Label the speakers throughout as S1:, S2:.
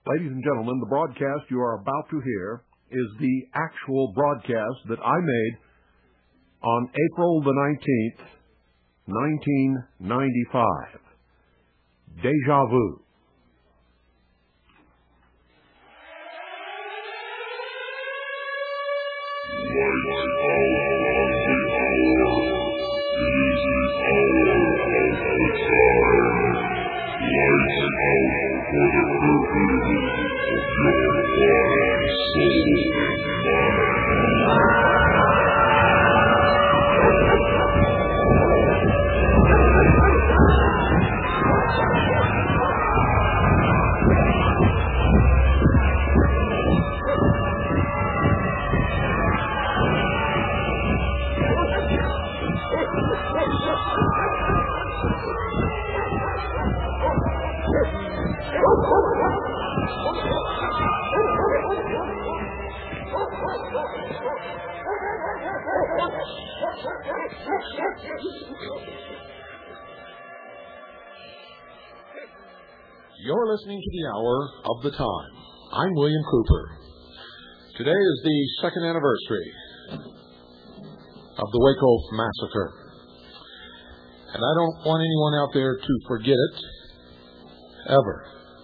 S1: Ladies and gentlemen, the broadcast you are about to hear is the actual broadcast that I made on April the 19th, 1995. Deja vu.
S2: You're listening to the Hour of the Time. I'm William Cooper. Today is the second anniversary of the Waco Massacre. And I don't want anyone out there to forget it, ever.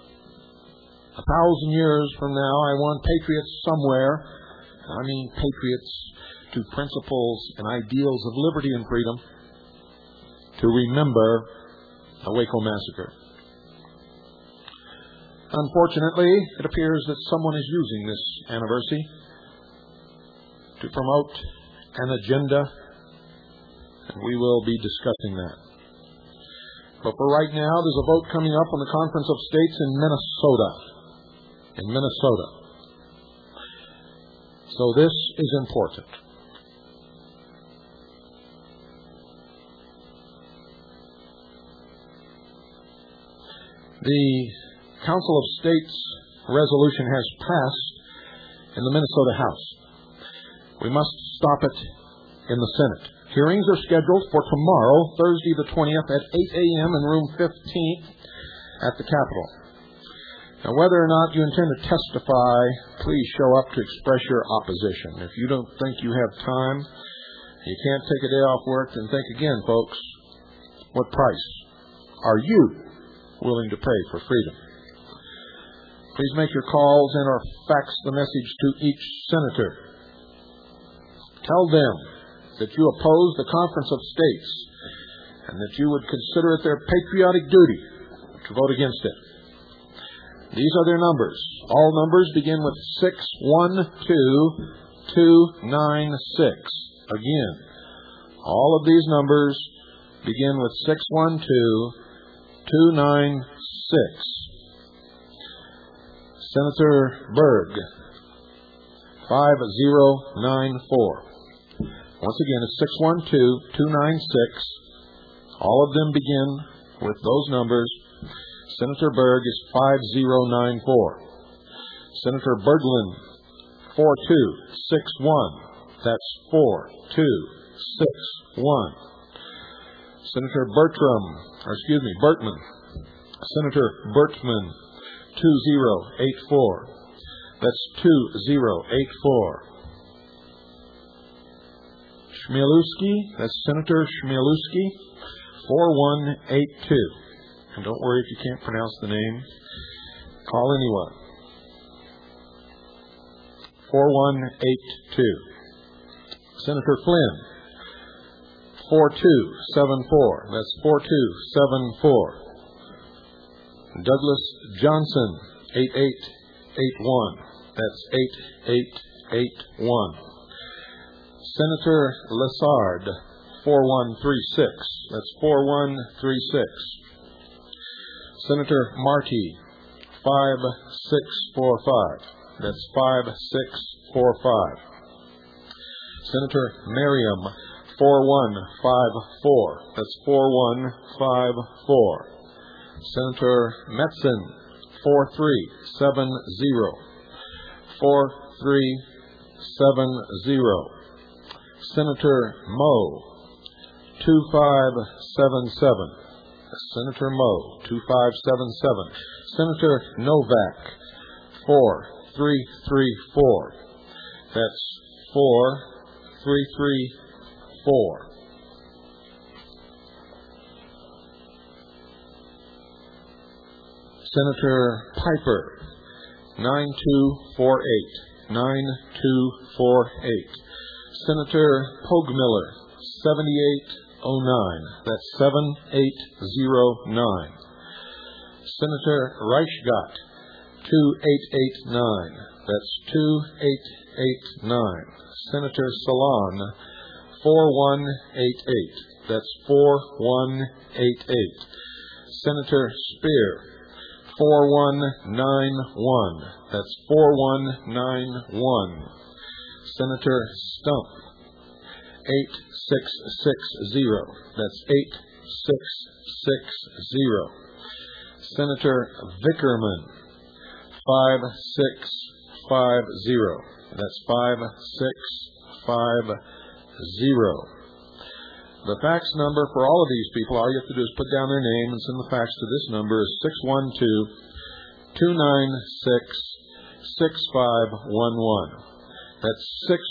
S2: 1,000 years from now, I want patriots somewhere, I mean patriots to principles and ideals of liberty and freedom, to remember the Waco Massacre. Unfortunately, it appears that someone is using this anniversary to promote an agenda, and we will be discussing that. But for right now, there's a vote coming up on the Conference of States in Minnesota. So this is important. The Council of States resolution has passed in the Minnesota House. We must stop it in the Senate. Hearings are scheduled for tomorrow, Thursday the 20th at 8 a.m. in room 15 at the Capitol. Now, whether or not you intend to testify, please show up to express your opposition. If you don't think you have time, you can't take a day off work, then think again, folks. What price are you willing to pay for freedom? Please make your calls and or fax the message to each senator. Tell them that you oppose the Conference of States and that you would consider it their patriotic duty to vote against it. These are their numbers. All numbers begin with 612296. Again, all of these numbers begin with 612296. Senator Berg, 5094. Once again, it's 612296. All of them begin with those numbers. Senator Berg is 5094. Senator Berglund, 4261. That's 4261. Senator Bertman. Senator Bertman, 2084. That's 2084. Chmielewski, that's Senator Chmielewski, 4182. And don't worry if you can't pronounce the name. Call anyone. 4182. Senator Flynn, 4274. That's 4274. Douglas Johnson, 8881. That's 8881. Senator Lessard, 4136. That's 4136. Senator Marty, 5645. That's 5645. Senator Merriam, 4154. That's 4154. Senator Metzen, 4370. 4370. Senator Moe, 2577. Senator Moe, 2577. Senator Novak, 4334. That's 4334. Senator Piper, 9248. 9248. Senator Pogmiller, 7809. That's 7809. Senator Reichgott, 2889. That's 2889. Senator Salon, 4188. That's 4188. Senator Speer, 4191. That's 4191. Senator Stump, 8660. That's 8660. Senator Vickerman, 5650. That's 5650. The fax number for all of these people, all you have to do is put down their name and send the fax to this number, is 612-296-6511. That's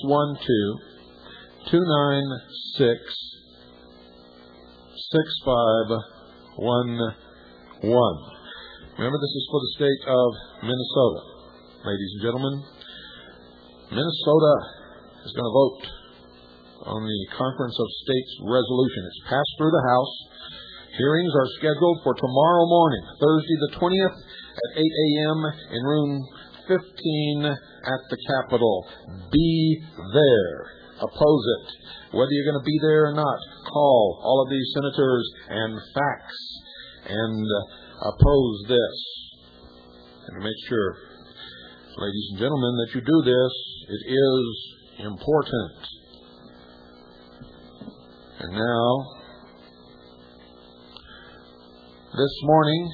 S2: 612-296-6511. Remember, this is for the state of Minnesota. Ladies and gentlemen, Minnesota is going to vote on the Conference of States resolution. It's passed through the House. Hearings are scheduled for tomorrow morning, Thursday the 20th at 8 a.m. in room 15 at the Capitol. Be there. Oppose it. Whether you're going to be there or not, call all of these senators and fax and oppose this. And to make sure, ladies and gentlemen, that you do this, it is important. And now, this morning,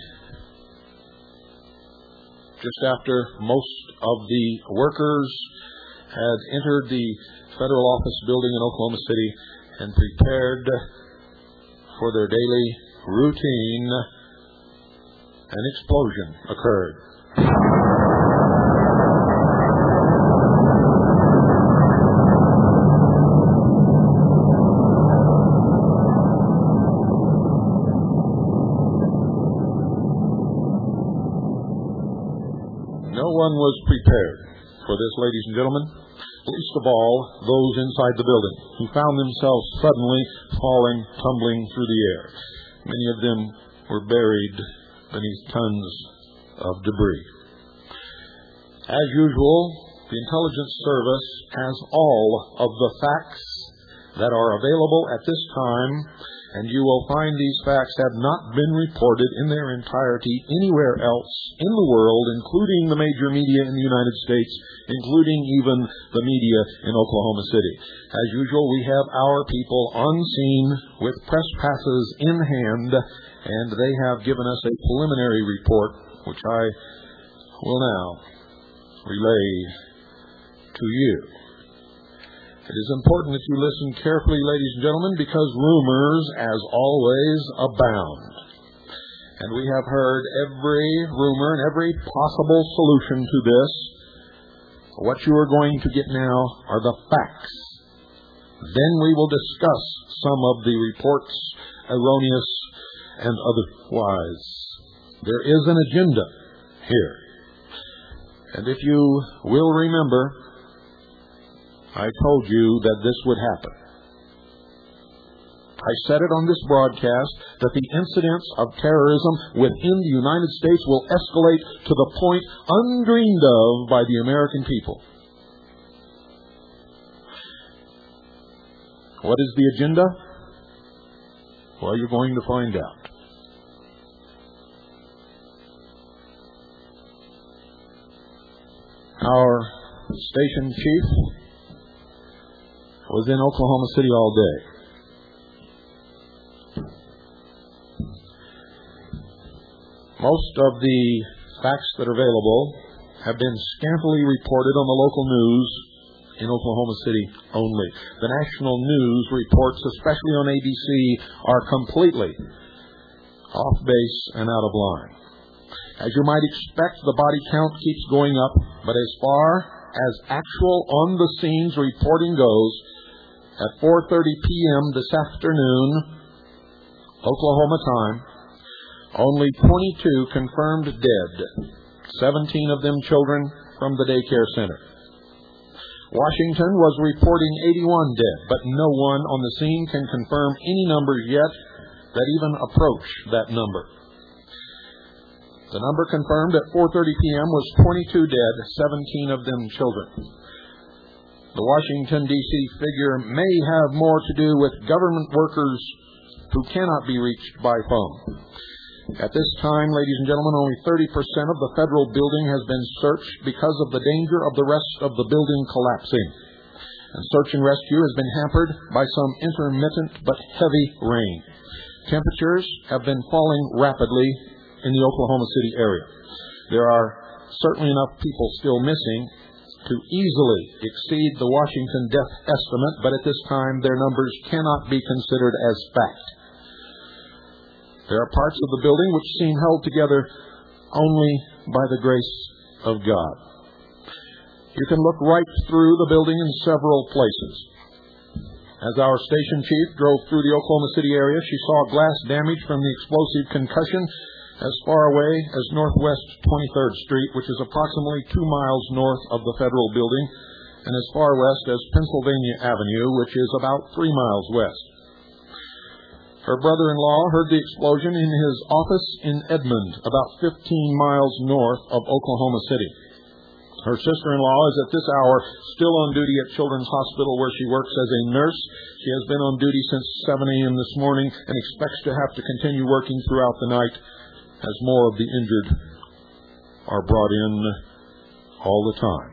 S2: just after most of the workers had entered the federal office building in Oklahoma City and prepared for their daily routine, an explosion occurred. No one was prepared for this, ladies and gentlemen, least of all those inside the building, who found themselves suddenly falling, tumbling through the air. Many of them were buried beneath tons of debris. As usual, the intelligence service has all of the facts that are available at this time, and you will find these facts have not been reported in their entirety anywhere else in the world, including the major media in the United States, including even the media in Oklahoma City. As usual, we have our people on scene with press passes in hand, and they have given us a preliminary report, which I will now relay to you. It is important that you listen carefully, ladies and gentlemen, because rumors, as always, abound. And we have heard every rumor and every possible solution to this. What you are going to get now are the facts. Then we will discuss some of the reports, erroneous and otherwise. There is an agenda here. And if you will remember, I told you that this would happen. I said it on this broadcast that the incidents of terrorism within the United States will escalate to the point undreamed of by the American people. What is the agenda? Well, you're going to find out. Our station chief was in Oklahoma City all day. Most of the facts that are available have been scantily reported on the local news in Oklahoma City only. The national news reports, especially on ABC, are completely off base and out of line. As you might expect, the body count keeps going up, but as far as actual on-the-scenes reporting goes, at 4:30 p.m. this afternoon, Oklahoma time, only 22 confirmed dead, 17 of them children from the daycare center. Washington was reporting 81 dead, but no one on the scene can confirm any numbers yet that even approach that number. The number confirmed at 4:30 p.m. was 22 dead, 17 of them children. The Washington, D.C. figure may have more to do with government workers who cannot be reached by phone. At this time, ladies and gentlemen, only 30% of the federal building has been searched because of the danger of the rest of the building collapsing. And search and rescue has been hampered by some intermittent but heavy rain. Temperatures have been falling rapidly in the Oklahoma City area. There are certainly enough people still missing to easily exceed the Washington death estimate, but at this time their numbers cannot be considered as fact. There are parts of the building which seem held together only by the grace of God. You can look right through the building in several places. As our station chief drove through the Oklahoma City area, she saw glass damage from the explosive concussion as far away as Northwest 23rd Street, which is approximately 2 miles north of the federal building, and as far west as Pennsylvania Avenue, which is about 3 miles west. Her brother-in-law heard the explosion in his office in Edmond, about 15 miles north of Oklahoma City. Her sister-in-law is at this hour still on duty at Children's Hospital, where she works as a nurse. She has been on duty since 7 a.m. this morning and expects to have to continue working throughout the night as more of the injured are brought in all the time.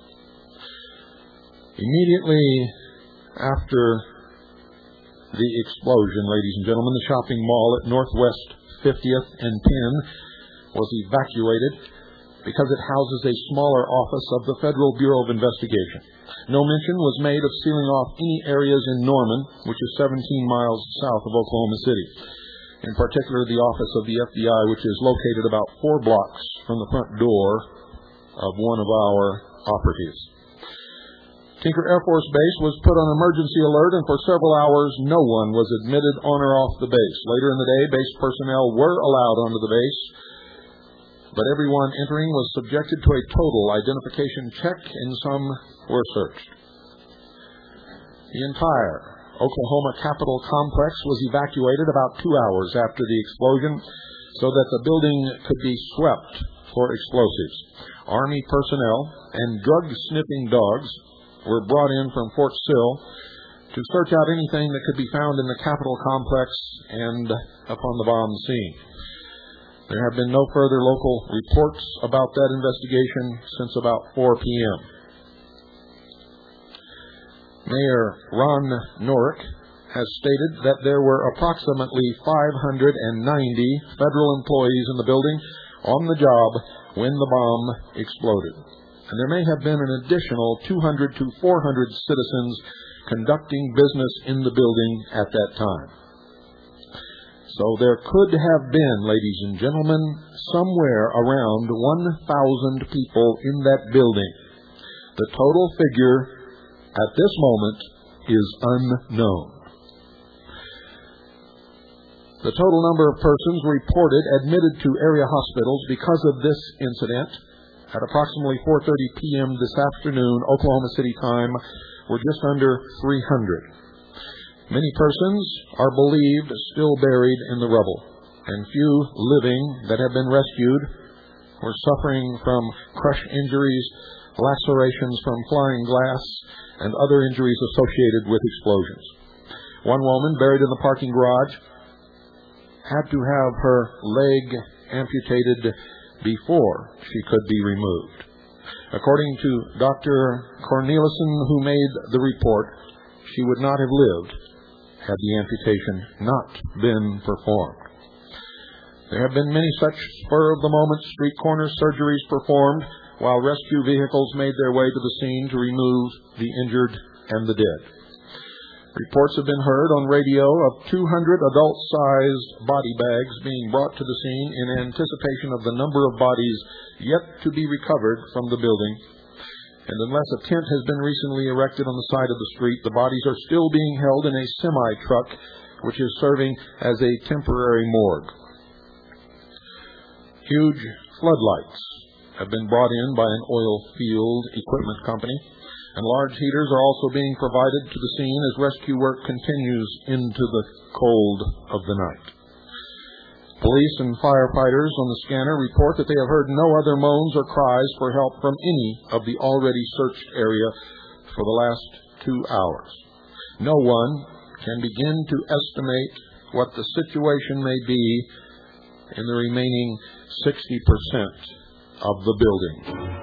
S2: Immediately after the explosion, ladies and gentlemen, the shopping mall at Northwest 50th and Penn was evacuated because it houses a smaller office of the Federal Bureau of Investigation. No mention was made of sealing off any areas in Norman, which is 17 miles south of Oklahoma City. In particular, the office of the FBI, which is located about 4 blocks from the front door of one of our operatives. Tinker Air Force Base was put on emergency alert, and for several hours no one was admitted on or off the base. Later in the day, base personnel were allowed onto the base, but everyone entering was subjected to a total identification check, and some were searched. The entire Oklahoma Capitol complex was evacuated about 2 hours after the explosion so that the building could be swept for explosives. Army personnel and drug-sniffing dogs were brought in from Fort Sill to search out anything that could be found in the Capitol complex and upon the bomb scene. There have been no further local reports about that investigation since about 4 p.m. Mayor Ron Norick has stated that there were approximately 590 federal employees in the building on the job when the bomb exploded. And there may have been an additional 200 to 400 citizens conducting business in the building at that time. So there could have been, ladies and gentlemen, somewhere around 1,000 people in that building. The total figure at this moment is unknown. The total number of persons reported admitted to area hospitals because of this incident at approximately 4:30 p.m. this afternoon, Oklahoma City time, were just under 300. Many persons are believed still buried in the rubble, and few living that have been rescued were suffering from crush injuries, lacerations from flying glass, and other injuries associated with explosions. One woman buried in the parking garage had to have her leg amputated before she could be removed. According to Dr. Cornelissen, who made the report, she would not have lived had the amputation not been performed. There have been many such spur-of-the-moment street corner surgeries performed while rescue vehicles made their way to the scene to remove the injured and the dead. Reports have been heard on radio of 200 adult-sized body bags being brought to the scene in anticipation of the number of bodies yet to be recovered from the building. And unless a tent has been recently erected on the side of the street, the bodies are still being held in a semi-truck, which is serving as a temporary morgue. Huge floodlights have been brought in by an oil field equipment company, and large heaters are also being provided to the scene as rescue work continues into the cold of the night. Police and firefighters on the scanner report that they have heard no other moans or cries for help from any of the already searched area for the last 2 hours. No one can begin to estimate what the situation may be in the remaining 60% of the building.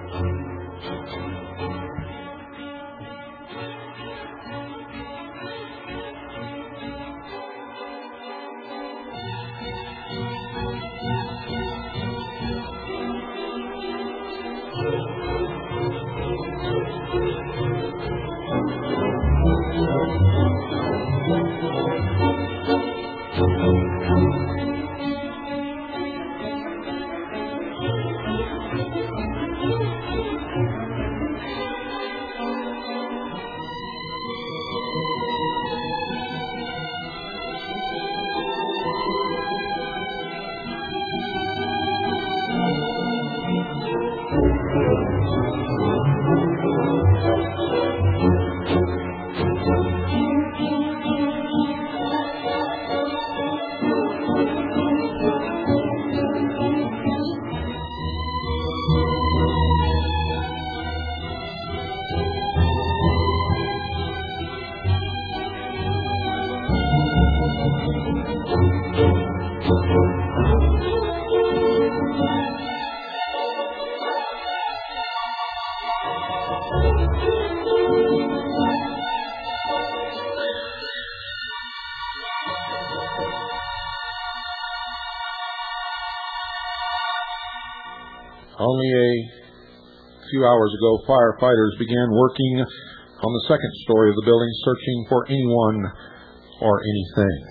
S2: Only a few hours ago, firefighters began working on the second story of the building, searching for anyone or anything.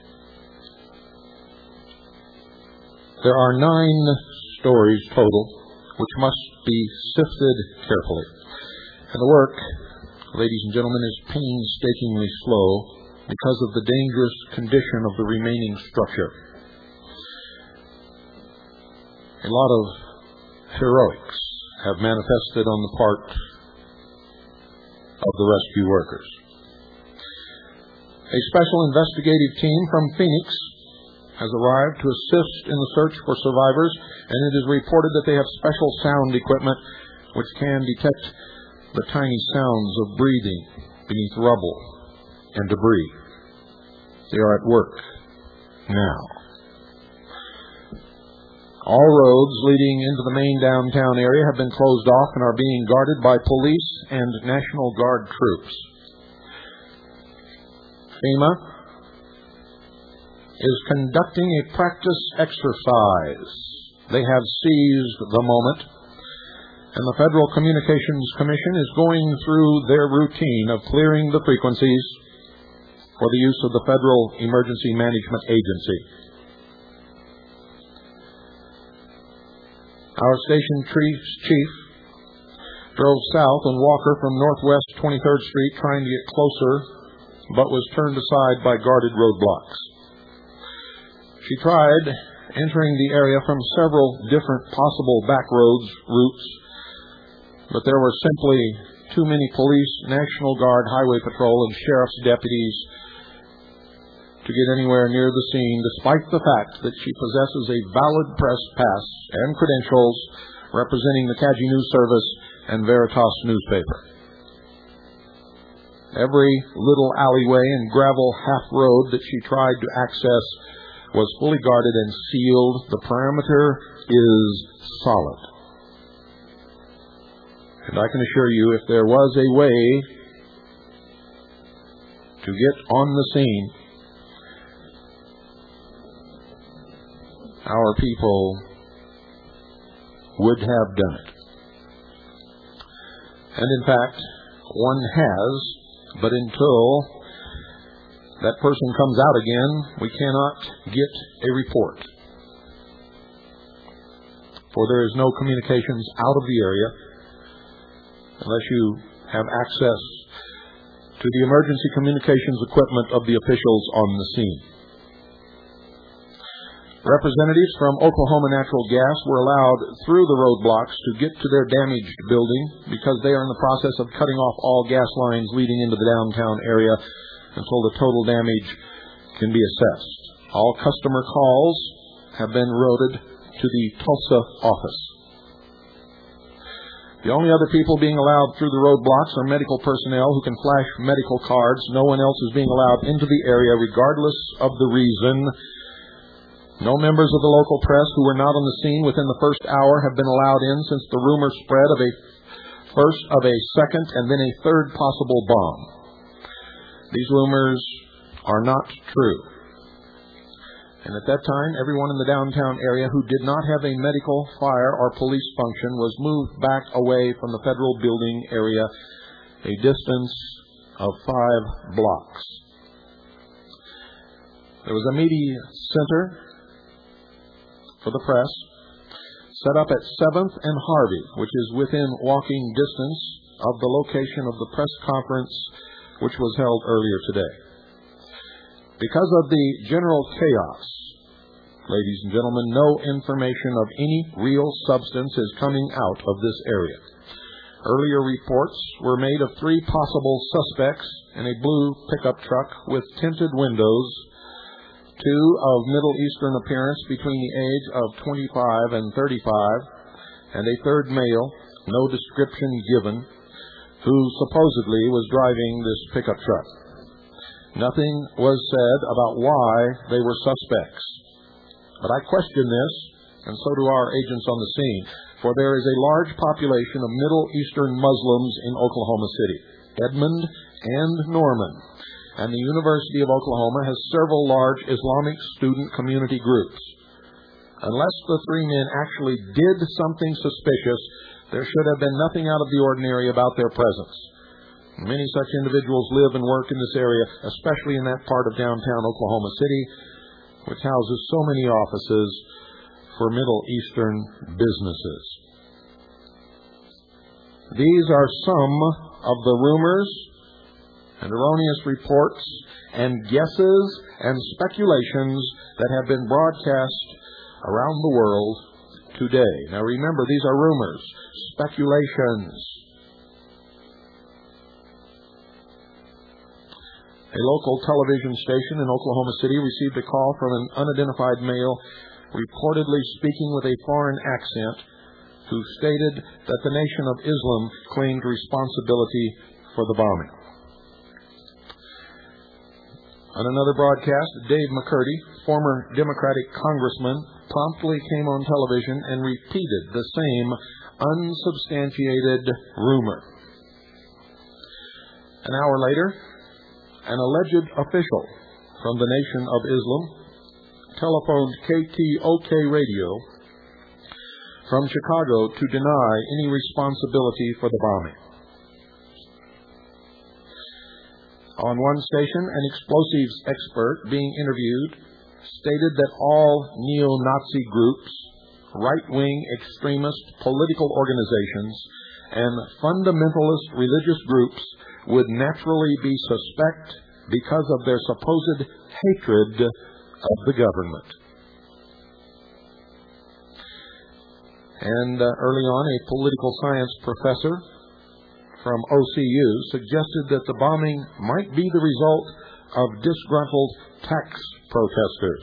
S2: There are 9 stories total, which must be sifted carefully. And the work, ladies and gentlemen, is painstakingly slow because of the dangerous condition of the remaining structure. A lot of heroics have manifested on the part of the rescue workers. A special investigative team from Phoenix has arrived to assist in the search for survivors, and it is reported that they have special sound equipment which can detect the tiny sounds of breathing beneath rubble and debris. They are at work now. All roads leading into the main downtown area have been closed off and are being guarded by police and National Guard troops. FEMA is conducting a practice exercise. They have seized the moment, and the Federal Communications Commission is going through their routine of clearing the frequencies for the use of the Federal Emergency Management Agency. Our station chief drove south on Walker from Northwest 23rd Street trying to get closer, but was turned aside by guarded roadblocks. She tried entering the area from several different possible back routes, but there were simply too many police, National Guard, Highway Patrol, and Sheriff's deputies to get anywhere near the scene, despite the fact that she possesses a valid press pass and credentials representing the Kaji News Service and Veritas newspaper. Every little alleyway and gravel half road that she tried to access was fully guarded and sealed. The perimeter is solid. And I can assure you, if there was a way to get on the scene, our people would have done it. And in fact, one has, but until that person comes out again, we cannot get a report. For there is no communications out of the area unless you have access to the emergency communications equipment of the officials on the scene. Representatives from Oklahoma Natural Gas were allowed through the roadblocks to get to their damaged building because they are in the process of cutting off all gas lines leading into the downtown area until the total damage can be assessed. All customer calls have been routed to the Tulsa office. The only other people being allowed through the roadblocks are medical personnel who can flash medical cards. No one else is being allowed into the area regardless of the reason. No members of the local press who were not on the scene within the first hour have been allowed in since the rumor spread of a second and then a third possible bomb. These rumors are not true. And at that time, everyone in the downtown area who did not have a medical, fire, or police function was moved back away from the federal building area a distance of 5 blocks. There was a media center for the press set up at 7th and Harvey, which is within walking distance of the location of the press conference which was held earlier today. Because of the general chaos, ladies and gentlemen, no information of any real substance is coming out of this area. Earlier reports were made of 3 possible suspects in a blue pickup truck with tinted windows, 2 of Middle Eastern appearance between the age of 25 and 35, and a 3rd male, no description given, who supposedly was driving this pickup truck. Nothing was said about why they were suspects. But I question this, and so do our agents on the scene, for there is a large population of Middle Eastern Muslims in Oklahoma City, Edmond and Norman, and the University of Oklahoma has several large Islamic student community groups. Unless the 3 men actually did something suspicious, there should have been nothing out of the ordinary about their presence. Many such individuals live and work in this area, especially in that part of downtown Oklahoma City, which houses so many offices for Middle Eastern businesses. These are some of the rumors and erroneous reports and guesses and speculations that have been broadcast around the world today. Now remember, these are rumors, speculations. A local television station in Oklahoma City received a call from an unidentified male reportedly speaking with a foreign accent who stated that the Nation of Islam claimed responsibility for the bombing. On another broadcast, Dave McCurdy, former Democratic congressman, promptly came on television and repeated the same unsubstantiated rumor. An hour later, an alleged official from the Nation of Islam telephoned KTOK Radio from Chicago to deny any responsibility for the bombing. On one station, an explosives expert being interviewed stated that all neo-Nazi groups, right-wing extremist political organizations, and fundamentalist religious groups would naturally be suspect because of their supposed hatred of the government. And early on, a political science professor from OCU suggested that the bombing might be the result of disgruntled tax protesters.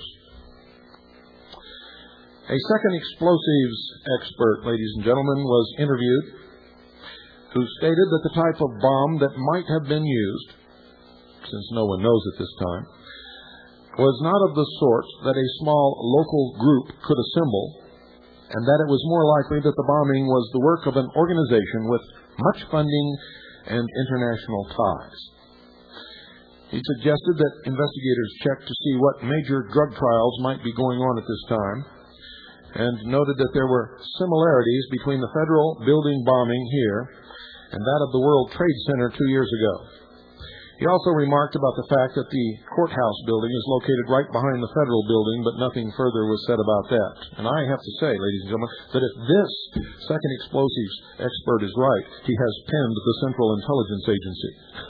S2: A second explosives expert, ladies and gentlemen, was interviewed, who stated that the type of bomb that might have been used, since no one knows at this time, was not of the sort that a small local group could assemble, and that it was more likely that the bombing was the work of an organization with much funding and international ties. He suggested that investigators check to see what major drug trials might be going on at this time, and noted that there were similarities between the federal building bombing here and that of the World Trade Center 2 years ago. He also remarked about the fact that the courthouse building is located right behind the federal building, but nothing further was said about that. And I have to say, ladies and gentlemen, that if this second explosives expert is right, he has penned the Central Intelligence Agency.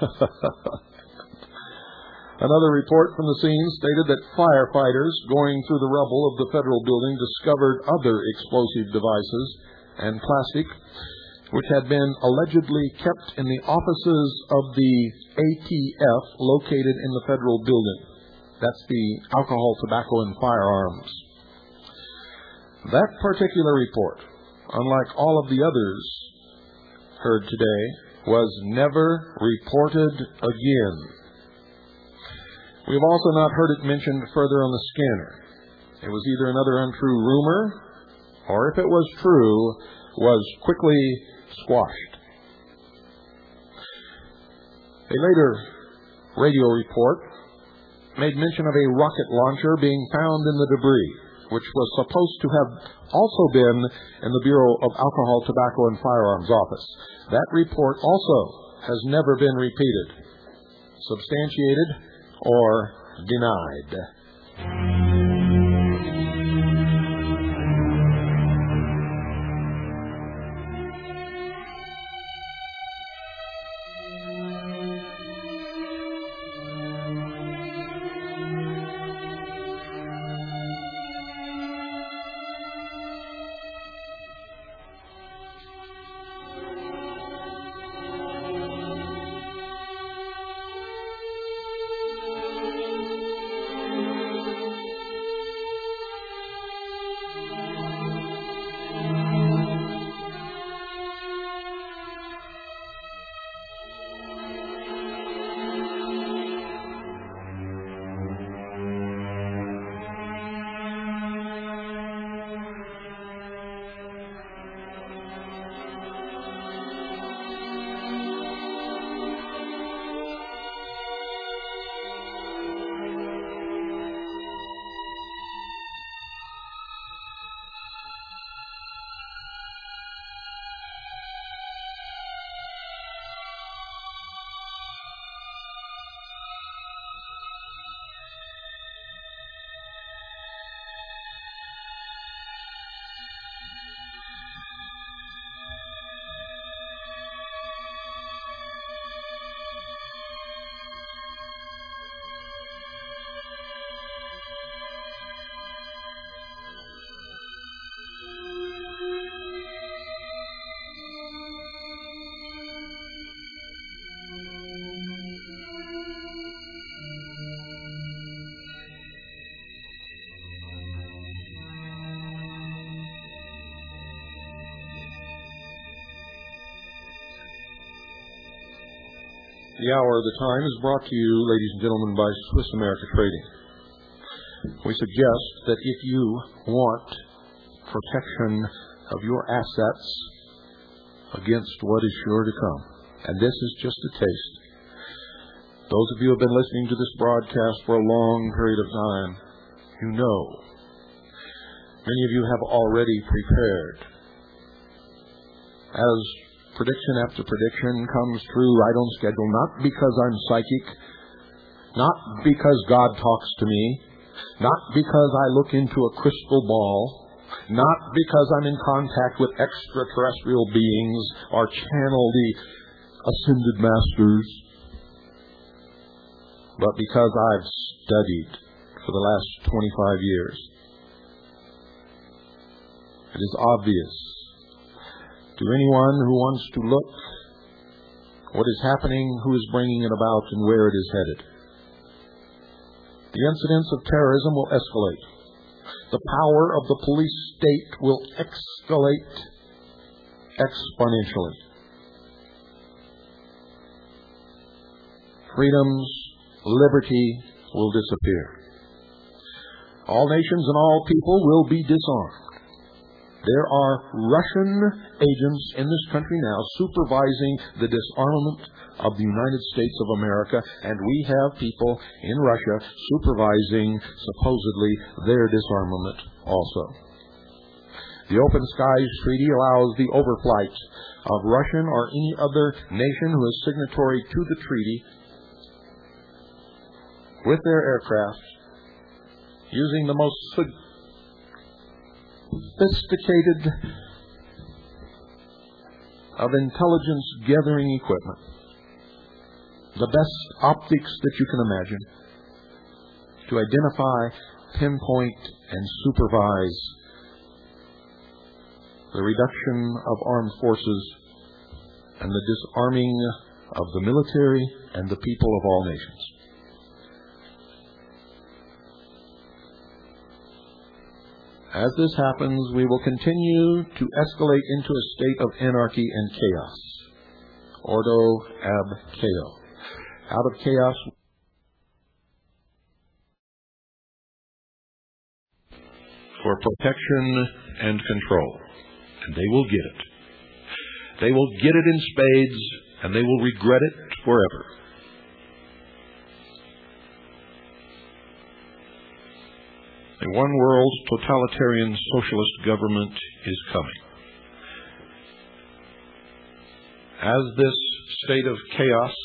S2: Another report from the scene stated that firefighters going through the rubble of the federal building discovered other explosive devices and plastic, which had been allegedly kept in the offices of the ATF located in the federal building. That's the Alcohol, Tobacco, and Firearms. That particular report, unlike all of the others heard today, was never reported again. We've also not heard it mentioned further on the scanner. It was either another untrue rumor, or if it was true, was quickly squashed. A later radio report made mention of a rocket launcher being found in the debris, which was supposed to have also been in the Bureau of Alcohol, Tobacco, and Firearms office. That report also has never been repeated, substantiated, or denied. The hour of the time is brought to you, ladies and gentlemen, by Swiss America Trading. We suggest that if you want protection of your assets against what is sure to come, and this is just a taste. Those of you who have been listening to this broadcast for a long period of time, you know. Many of you have already prepared. As prediction after prediction comes true right on schedule, not because I'm psychic, not because God talks to me, not because I look into a crystal ball, not because I'm in contact with extraterrestrial beings or channel the ascended masters, but because I've studied for the last 25 years. It is obvious to anyone who wants to look what is happening, who is bringing it about, and where it is headed. The incidents of terrorism will escalate. The power of the police state will escalate exponentially. Freedoms, liberty will disappear. All nations and all people will be disarmed. There are Russian agents in this country now supervising the disarmament of the United States of America, and we have people in Russia supervising, supposedly, their disarmament also. The Open Skies Treaty allows the overflight of Russian or any other nation who is signatory to the treaty with their aircraft, using the most sophisticated of intelligence gathering equipment, the best optics that you can imagine, to identify, pinpoint, and supervise the reduction of armed forces and the disarming of the military and the people of all nations. As this happens, we will continue to escalate into a state of anarchy and chaos. Ordo ab chaos. Out of chaos, for protection and control. And they will get it. They will get it in spades, and they will regret it forever. A one-world totalitarian socialist government is coming. As this state of chaos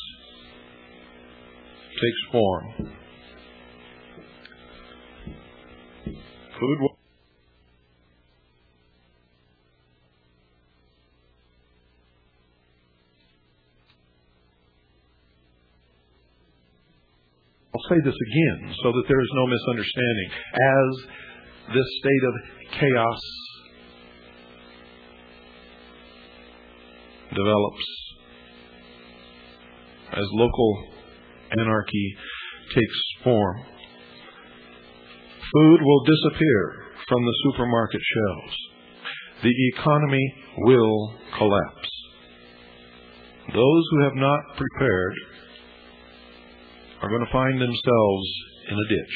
S2: takes form, food will I'll say this again so that there is no misunderstanding. As this state of chaos develops, as local anarchy takes form, food will disappear from the supermarket shelves. The economy will collapse. Those who have not prepared are going to find themselves in a ditch.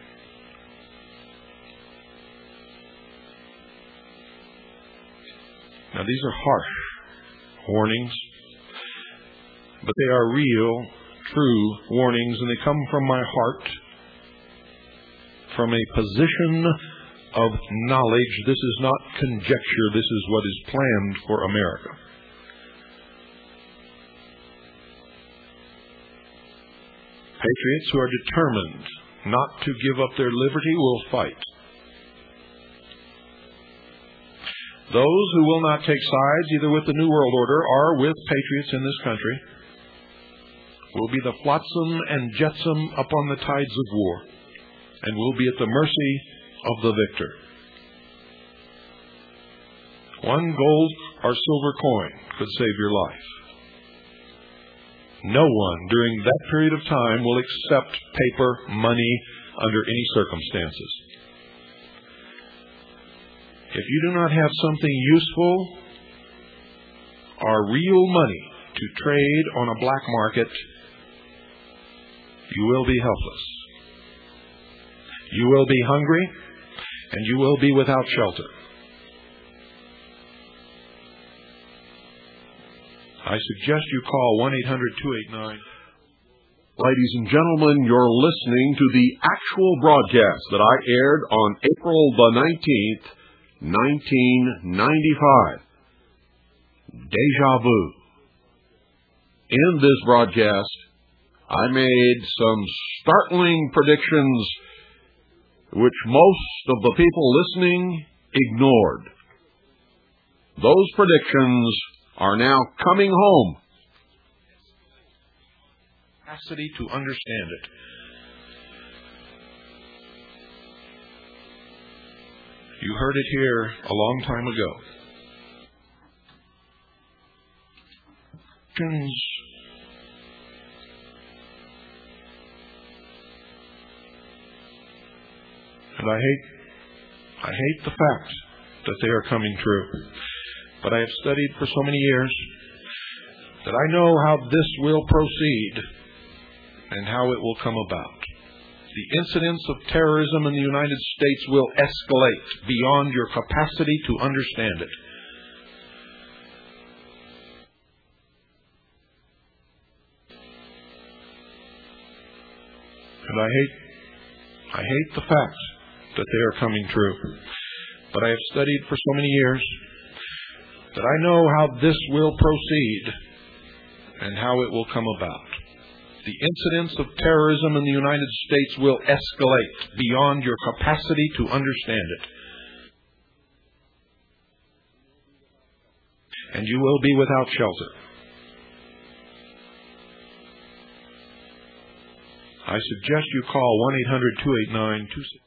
S2: Now, these are harsh warnings, but they are real, true warnings, and they come from my heart, from a position of knowledge. This is not conjecture. This is what is planned for America. Patriots who are determined not to give up their liberty will fight. Those who will not take sides, either with the New World Order or with patriots in this country, will be the flotsam and jetsam upon the tides of war, and will be at the mercy of the victor. One gold or silver coin could save your life. No one during that period of time will accept paper money under any circumstances. If you do not have something useful or real money to trade on a black market, you will be helpless. You will be hungry, and you will be without shelter. I suggest you call 1-800-289.
S1: Ladies and gentlemen, you're listening to the actual broadcast that I aired on April the 19th, 1995. Deja vu. In this broadcast, I made some startling predictions which most of the people listening ignored. Those predictions are now coming home.
S2: Capacity to understand it. You heard it here a long time ago. And I hate the fact that they are coming true. But I have studied for so many years that I know how this will proceed and how it will come about. The incidence of terrorism in the United States will escalate beyond your capacity to understand it. And I hate the fact that they are coming true. But I have studied for so many years that I know how this will proceed and how it will come about. The incidence of terrorism in the United States will escalate beyond your capacity to understand it. And you will be without shelter. I suggest you call 1-800-289-26.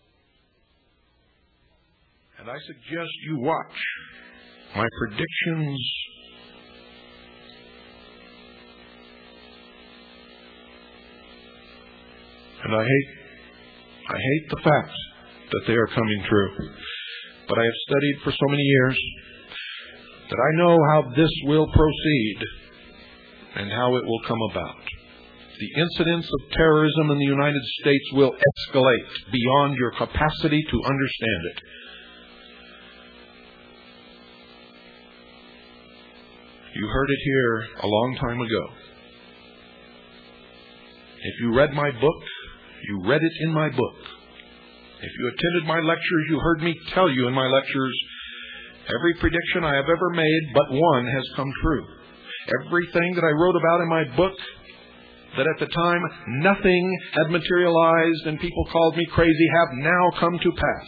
S2: And I suggest you watch my predictions and I hate the fact that they are coming true. But I have studied for so many years that I know how this will proceed and how it will come about. The incidence of terrorism in the United States will escalate beyond your capacity to understand it. You heard it here a long time ago. If you read my book, you read it in my book. If you attended my lectures, you heard me tell you in my lectures, every prediction I have ever made but one has come true. Everything that I wrote about in my book, that at the time nothing had materialized and people called me crazy, have now come to pass.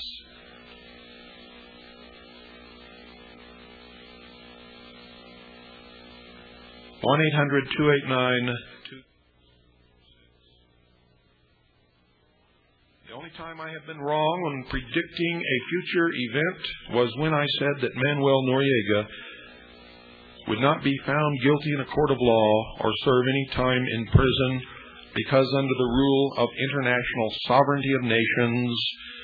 S2: One 800-289. The only time I have been wrong when predicting a future event was when I said that Manuel Noriega would not be found guilty in a court of law or serve any time in prison because under the rule of international sovereignty of nations,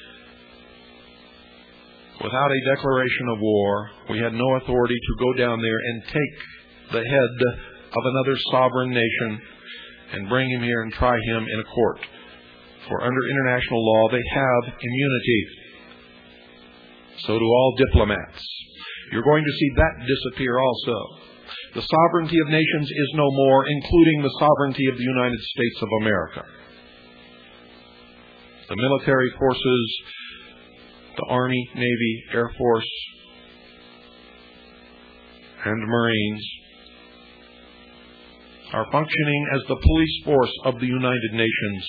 S2: without a declaration of war, we had no authority to go down there and take the head of another sovereign nation and bring him here and try him in a court. For under international law, they have immunity. So do all diplomats. You're going to see that disappear also. The sovereignty of nations is no more, including the sovereignty of the United States of America. The military forces, the Army, Navy, Air Force, and Marines are functioning as the police force of the United Nations.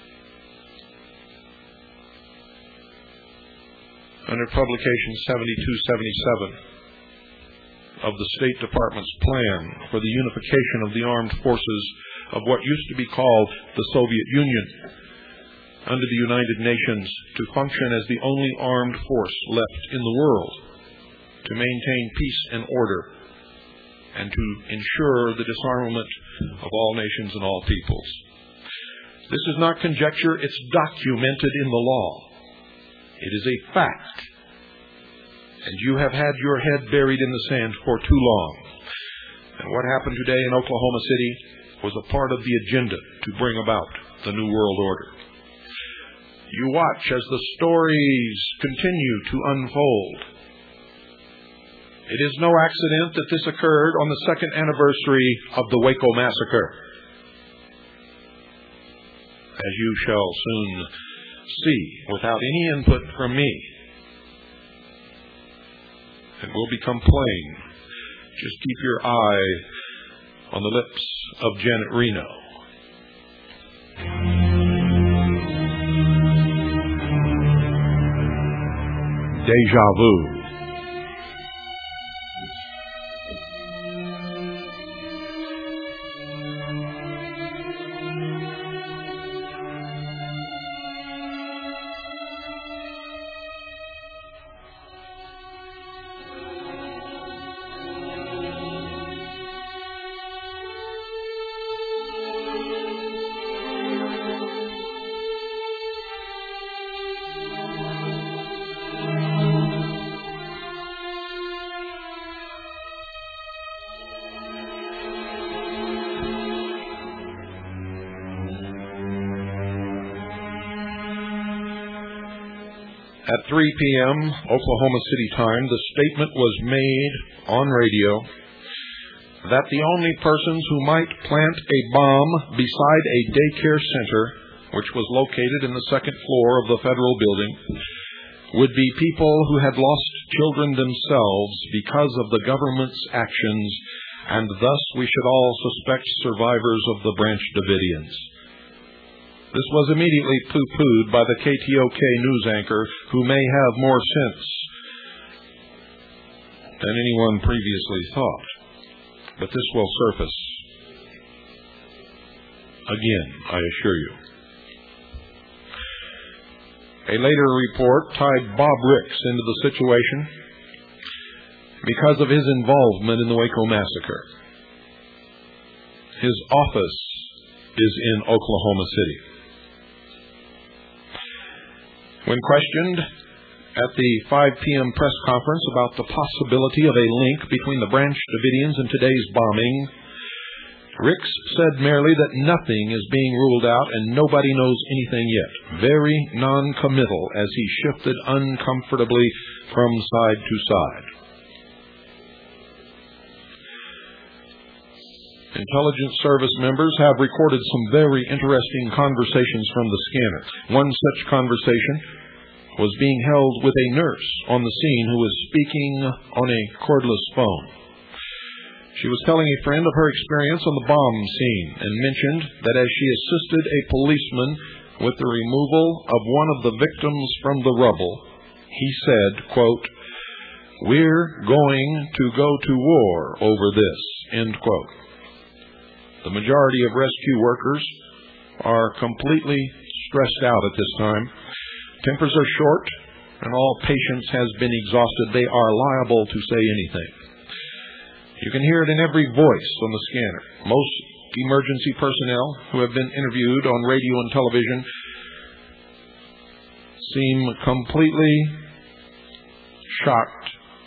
S2: Under publication 7277 of the State Department's plan for the unification of the armed forces of what used to be called the Soviet Union under the United Nations to function as the only armed force left in the world to maintain peace and order and to ensure the disarmament of all nations and all peoples. This is not conjecture, it's documented in the law. It is a fact. And you have had your head buried in the sand for too long. And what happened today in Oklahoma City was a part of the agenda to bring about the New World Order. You watch as the stories continue to unfold. It is no accident that this occurred on the second anniversary of the Waco Massacre. As you shall soon see, without any input from me, it will become plain. Just keep your eye on the lips of Janet Reno.
S1: Deja vu. At 3 p.m. Oklahoma City time, the statement was made on radio that the only persons who might plant a bomb beside a daycare center, which was located in the second floor of the federal building, would be people who had lost children themselves because of the government's actions and thus we should all suspect survivors of the Branch Davidians. This was immediately pooh-poohed by the KTOK news anchor, who may have more sense than anyone previously thought. But this will surface again, I assure you. A later report tied Bob Ricks into the situation because of his involvement in the Waco massacre. His office is in Oklahoma City. When questioned at the 5 p.m. press conference about the possibility of a link between the Branch Davidians and today's bombing, Ricks said merely that nothing is being ruled out and nobody knows anything yet, very non-committal as he shifted uncomfortably from side to side. Intelligence Service members have recorded some very interesting conversations from the scanner. One such conversation was being held with a nurse on the scene who was speaking on a cordless phone. She was telling a friend of her experience on the bomb scene and mentioned that as she assisted a policeman with the removal of one of the victims from the rubble, he said, quote, "We're going to go to war over this," end quote. The majority of rescue workers are completely stressed out at this time. Tempers are short, and all patience has been exhausted. They are liable to say anything. You can hear it in every voice on the scanner. Most emergency personnel who have been interviewed on radio and television seem completely shocked,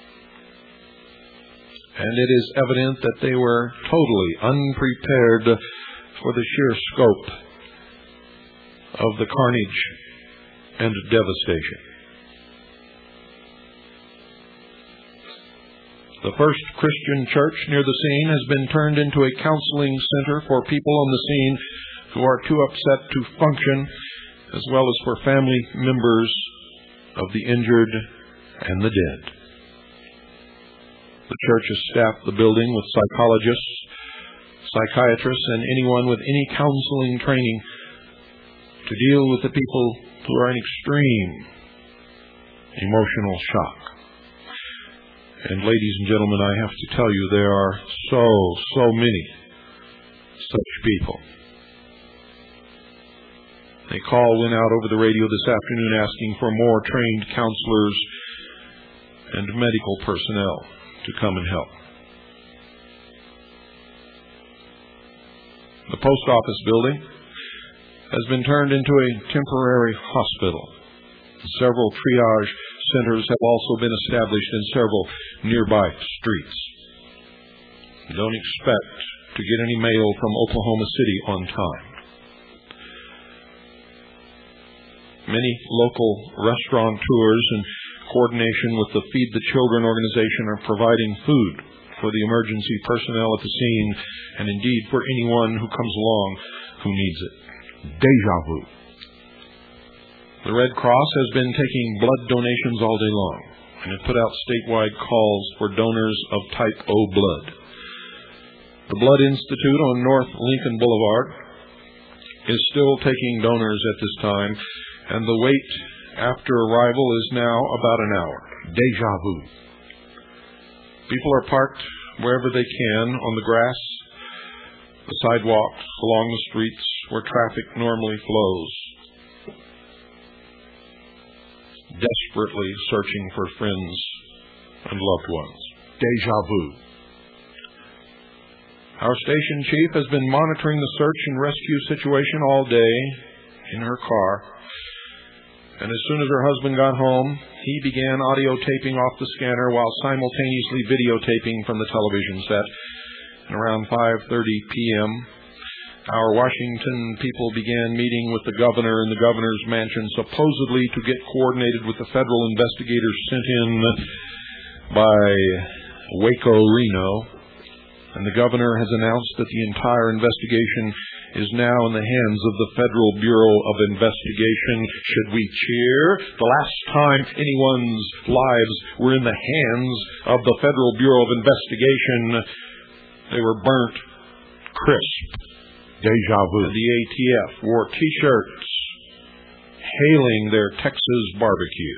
S1: and it is evident that they were totally unprepared for the sheer scope of the carnage and devastation. The First Christian Church near the scene has been turned into a counseling center for people on the scene who are too upset to function, as well as for family members of the injured and the dead. The church has staffed the building with psychologists, psychiatrists, and anyone with any counseling training to deal with the people who are in extreme emotional shock. And ladies and gentlemen, I have to tell you, there are so many such people. A call went out over the radio this afternoon asking for more trained counselors and medical personnel to come and help. The post office building has been turned into a temporary hospital. Several triage centers have also been established in several nearby streets. Don't expect to get any mail from Oklahoma City on time. Many local restaurateurs, in coordination with the Feed the Children organization, are providing food for the emergency personnel at the scene, and indeed for anyone who comes along who needs it. Deja vu. The Red Cross has been taking blood donations all day long, and have put out statewide calls for donors of type O blood. The Blood Institute on North Lincoln Boulevard is still taking donors at this time, and the wait after arrival is now about an hour. Deja vu. People are parked wherever they can, on the grass, the sidewalks, along the streets where traffic normally flows, desperately searching for friends and loved ones. Deja vu. Our station chief has been monitoring the search and rescue situation all day in her car, and as soon as her husband got home, he began audio taping off the scanner while simultaneously videotaping from the television set. And around 5:30 p.m., our Washington people began meeting with the governor in the governor's mansion, supposedly to get coordinated with the federal investigators sent in by Waco, Reno. And the governor has announced that the entire investigation is now in the hands of the Federal Bureau of Investigation. Should we cheer? The last time anyone's lives were in the hands of the Federal Bureau of Investigation They were burnt crisp.
S2: Deja vu.
S1: The ATF wore T-shirts hailing their Texas barbecue.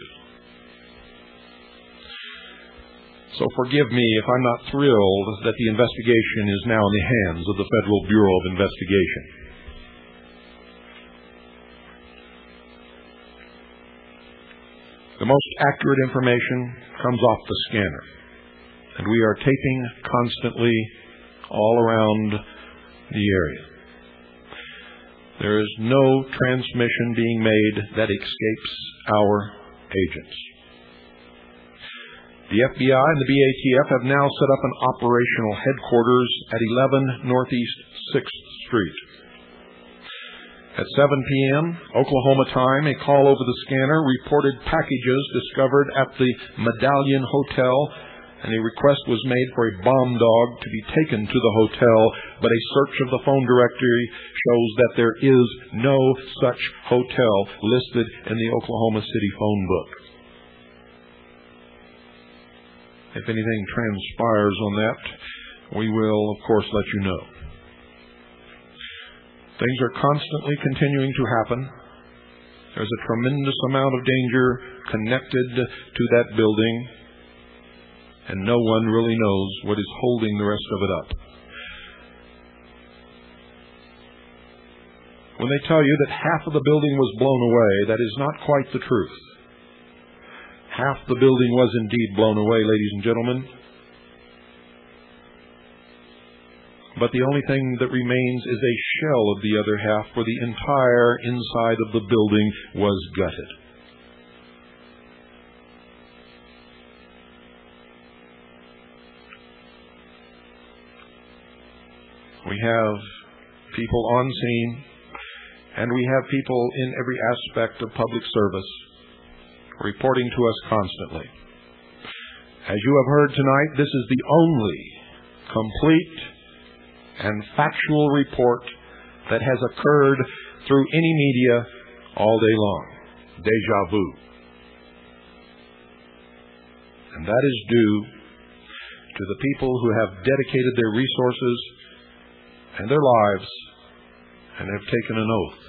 S1: So forgive me if I'm not thrilled that the investigation is now in the hands of the Federal Bureau of Investigation. The most accurate information comes off the scanner, and we are taping constantly all around the area. There is no transmission being made that escapes our agents. The FBI and the BATF have now set up an operational headquarters at 11 Northeast 6th Street. At 7 p.m. Oklahoma time, a call over the scanner reported packages discovered at the Medallion Hotel, and a request was made for a bomb dog to be taken to the hotel, but a search of the phone directory shows that there is no such hotel listed in the Oklahoma City phone book. If anything transpires on that, we will, of course, let you know. Things are constantly continuing to happen. There's a tremendous amount of danger connected to that building, and no one really knows what is holding the rest of it up. When they tell you that half of the building was blown away, that is not quite the truth. Half the building was indeed blown away, ladies and gentlemen. But the only thing that remains is a shell of the other half, for the entire inside of the building was gutted. We have people on scene, and we have people in every aspect of public service reporting to us constantly. As you have heard tonight, this is the only complete and factual report that has occurred through any media all day long. Deja vu. And that is due to the people who have dedicated their resources and their lives and have taken an oath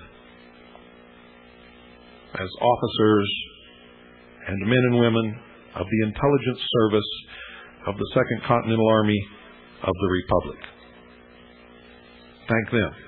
S1: as officers and men and women of the intelligence service of the Second Continental Army of the Republic. Thank them.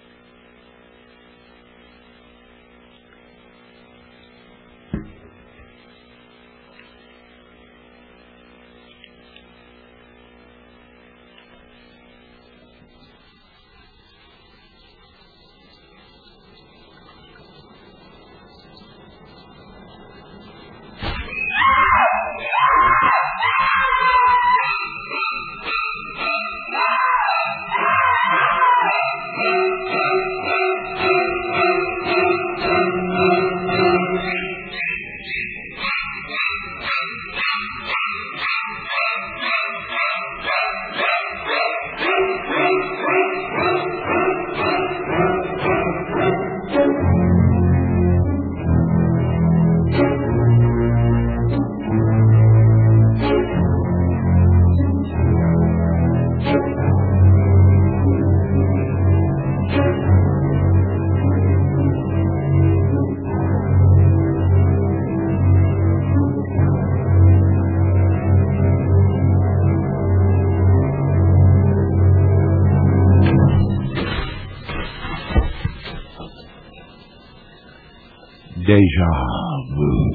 S2: Deja vu.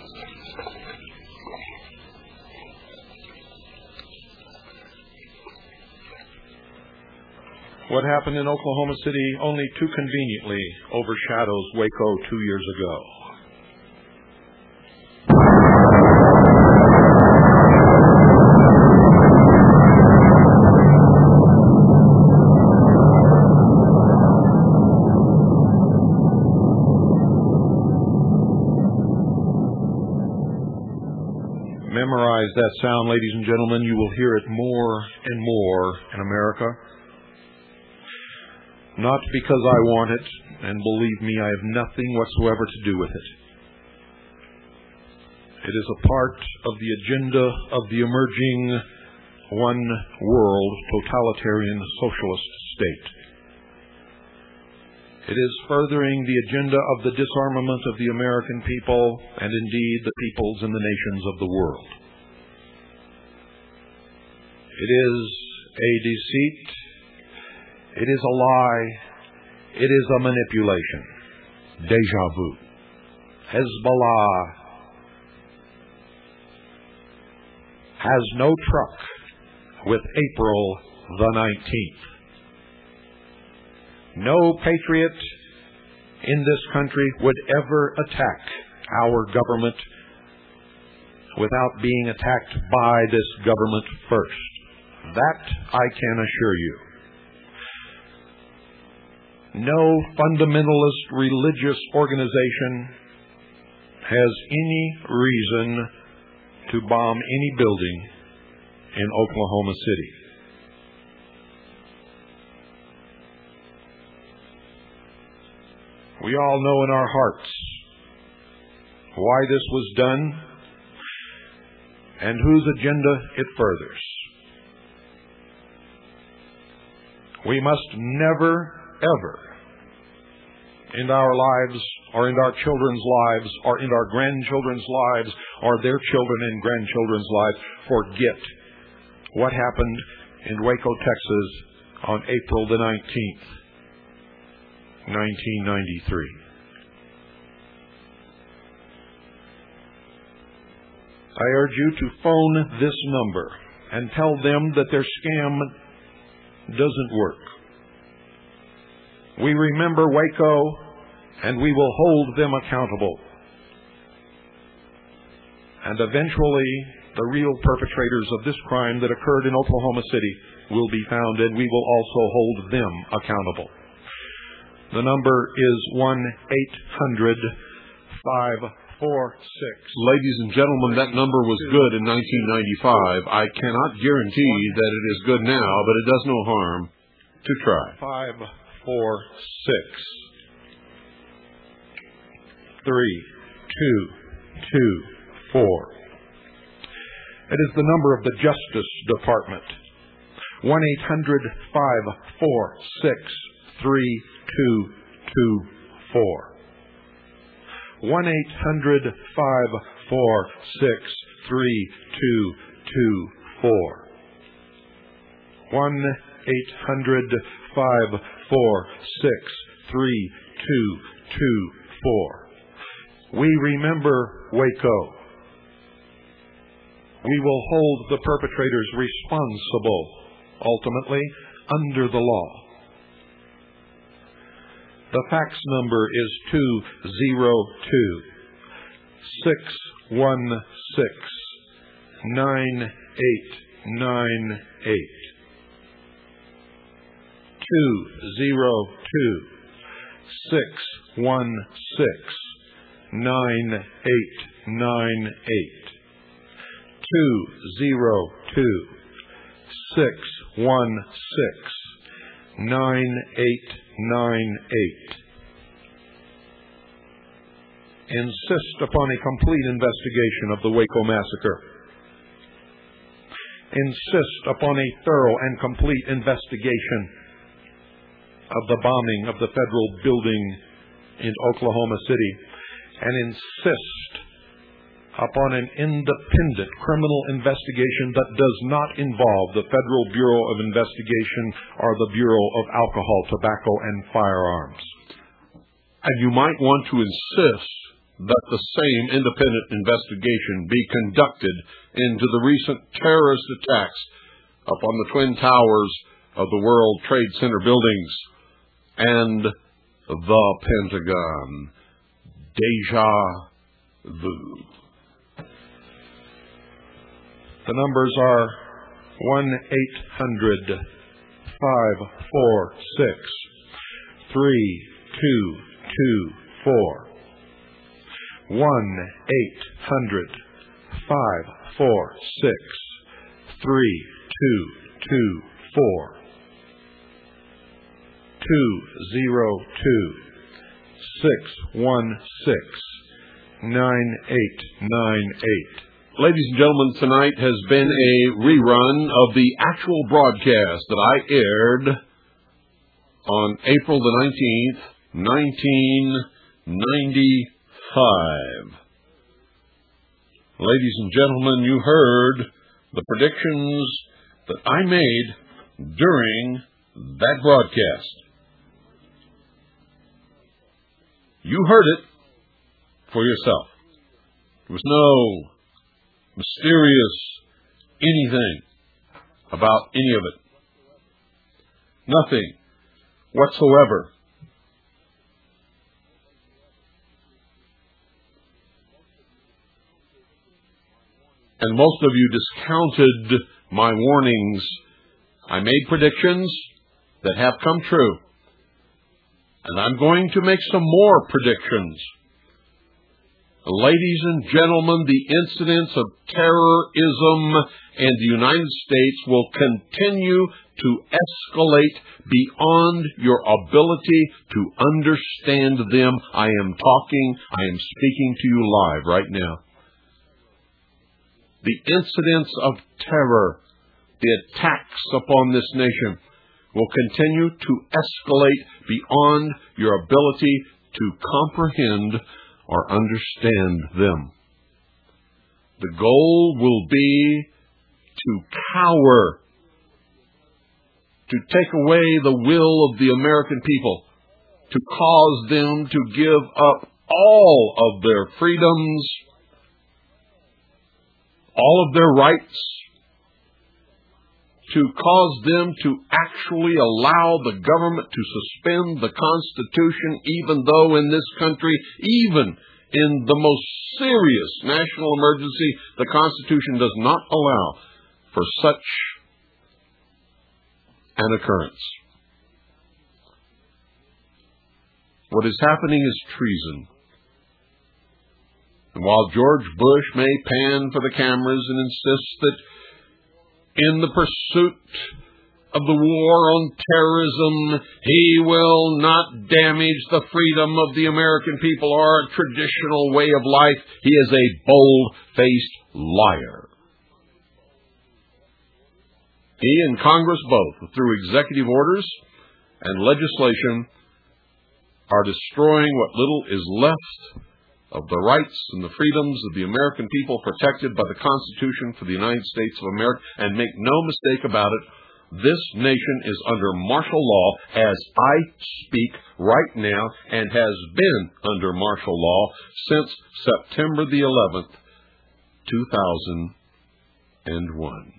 S1: What happened in Oklahoma City only too conveniently overshadows Waco 2 years ago. Memorize that sound, ladies and gentlemen. You will hear it more and more in America. Not because I want it, and believe me, I have nothing whatsoever to do with it. It is a part of the agenda of the emerging one world totalitarian socialist state. It is furthering the agenda of the disarmament of the American people and indeed the peoples and the nations of the world. It is a deceit. It is a lie. It is a manipulation. Deja vu. Hezbollah has no truck with April the 19th. No patriot in this country would ever attack our government without being attacked by this government first. That I can assure you. No fundamentalist religious organization has any reason to bomb any building in Oklahoma City. We all know in our hearts why this was done and whose agenda it furthers. We must never, ever, in our lives, or in our children's lives, or in our grandchildren's lives, or their children and grandchildren's lives, forget what happened in Waco, Texas on April the 19th, 1993. I urge you to phone this number and tell them that their scam doesn't work. We remember Waco, and we will hold them accountable. And eventually, the real perpetrators of this crime that occurred in Oklahoma City will be found, and we will also hold them accountable. The number is 1-800-546.
S3: Ladies and gentlemen, that number was good in 1995. I cannot guarantee that it is good now, but it does no harm to try.
S1: 546 3224. It is the number of the Justice Department. 1-800-546-3224. 1-800-546-3224. 1-800-546-3224. We remember Waco. We will hold the perpetrators responsible, ultimately, under the law. The fax number is 202-616-9898. 202-616-9898. 202-616-9898. Insist upon a complete investigation of the Waco massacre. Insist upon a thorough and complete investigation of the bombing of the federal building in Oklahoma City, and insist upon an independent criminal investigation that does not involve the Federal Bureau of Investigation or the Bureau of Alcohol, Tobacco, and Firearms.
S3: And you might want to insist that the same independent investigation be conducted into the recent terrorist attacks upon the Twin Towers of the World Trade Center buildings and the Pentagon. Deja vu.
S1: The numbers are 1-800-546-3224. 1-800-546-3224. 202-616-9898.
S3: Ladies and gentlemen, tonight has been a rerun of the actual broadcast that I aired on April the 19th, 1995. Ladies and gentlemen, you heard the predictions that I made during that broadcast. You heard it for yourself. There was no mysterious anything about any of it. Nothing whatsoever. And most of you discounted my warnings. I made predictions that have come true. And I'm going to make some more predictions. Ladies and gentlemen, the incidents of terrorism in the United States will continue to escalate beyond your ability to understand them. I am speaking to you live right now. The incidents of terror, the attacks upon this nation, will continue to escalate beyond your ability to comprehend or understand them. The goal will be to cower, to take away the will of the American people, to cause them to give up all of their freedoms, all of their rights, to cause them to actually allow the government to suspend the Constitution, even though in this country, even in the most serious national emergency, the Constitution does not allow for such an occurrence. What is happening is treason. And while George Bush may pan for the cameras and insist that in the pursuit of the war on terrorism, he will not damage the freedom of the American people or a traditional way of life, he is a bold-faced liar. He and Congress both, through executive orders and legislation, are destroying what little is left of the rights and the freedoms of the American people protected by the Constitution for the United States of America. And make no mistake about it, this nation is under martial law as I speak right now, and has been under martial law since September the 11th, 2001.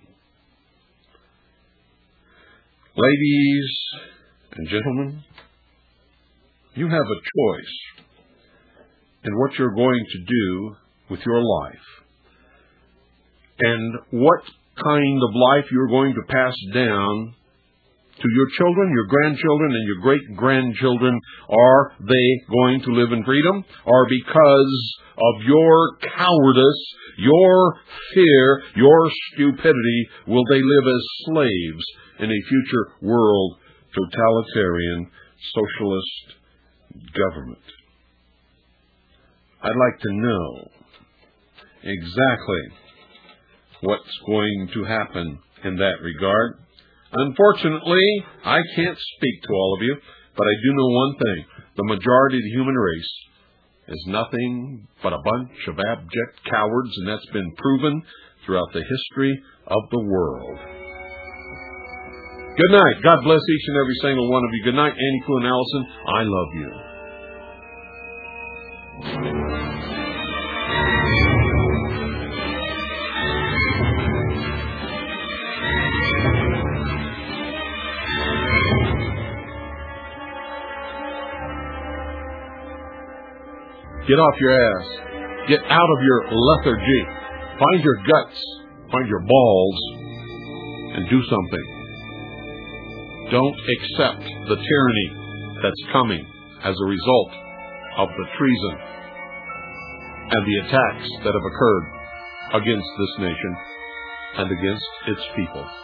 S3: Ladies and gentlemen, you have a choice in what you're going to do with your life, and what kind of life you're going to pass down to your children, your grandchildren, and your great-grandchildren. Are they going to live in freedom? Or because of your cowardice, your fear, your stupidity, will they live as slaves in a future world totalitarian socialist government? I'd like to know exactly what's going to happen in that regard. Unfortunately, I can't speak to all of you, but I do know one thing. The majority of the human race is nothing but a bunch of abject cowards, and that's been proven throughout the history of the world. Good night. God bless each and every single one of you. Good night, Annie Koo and Allison. I love you. Get off your ass. Get out of your lethargy. Find your guts. Find your balls. And do something. Don't accept the tyranny that's coming as a result of the treason and the attacks that have occurred against this nation and against its people.